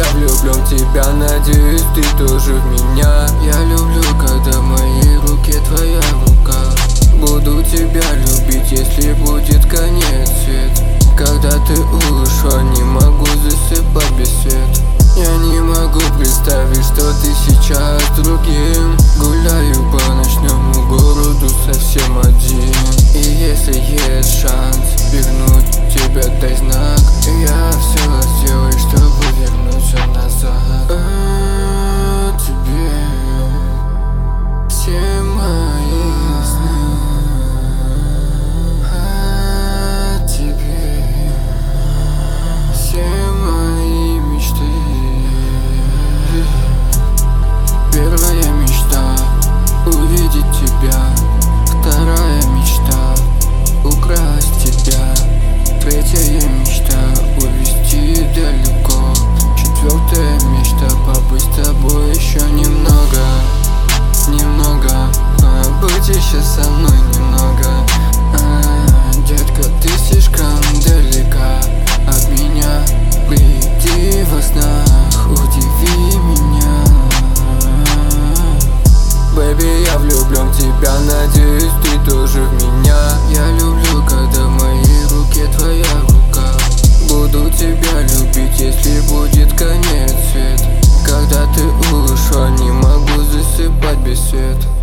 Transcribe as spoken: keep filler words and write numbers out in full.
влюблен в тебя, надеюсь, ты тоже в меня. Я люблю, когда в моей руке твоя рука. Буду тебя любить, если будет конец свет. Когда ты ушла, не могу засыпать без света. Я не могу представить, что ты сейчас с другим. Гуляю по ночному городу совсем один. И если есть шанс вернуть тебя, дай знак. Я все сделаю, чтобы вернуться назад. А тебе все мои сны. А тебе все мои мечты. Первая мечта — увидеть тебя. Вторая мечта — украсть тебя. Третья мечта — увезти далеко. Четвертая мечта — побыть с тобой еще немного. Немного, побудь еще со мной немного. а, Детка, ты слишком далека от меня. Приди во снах, удиви меня. Бэби, я влюблен в тебя, надеюсь, ты тоже в меня. Я люблю, когда в моей руке твоя рука. Буду тебя любить, если будет конец свет. Когда ты ушла, не могу засыпать без света.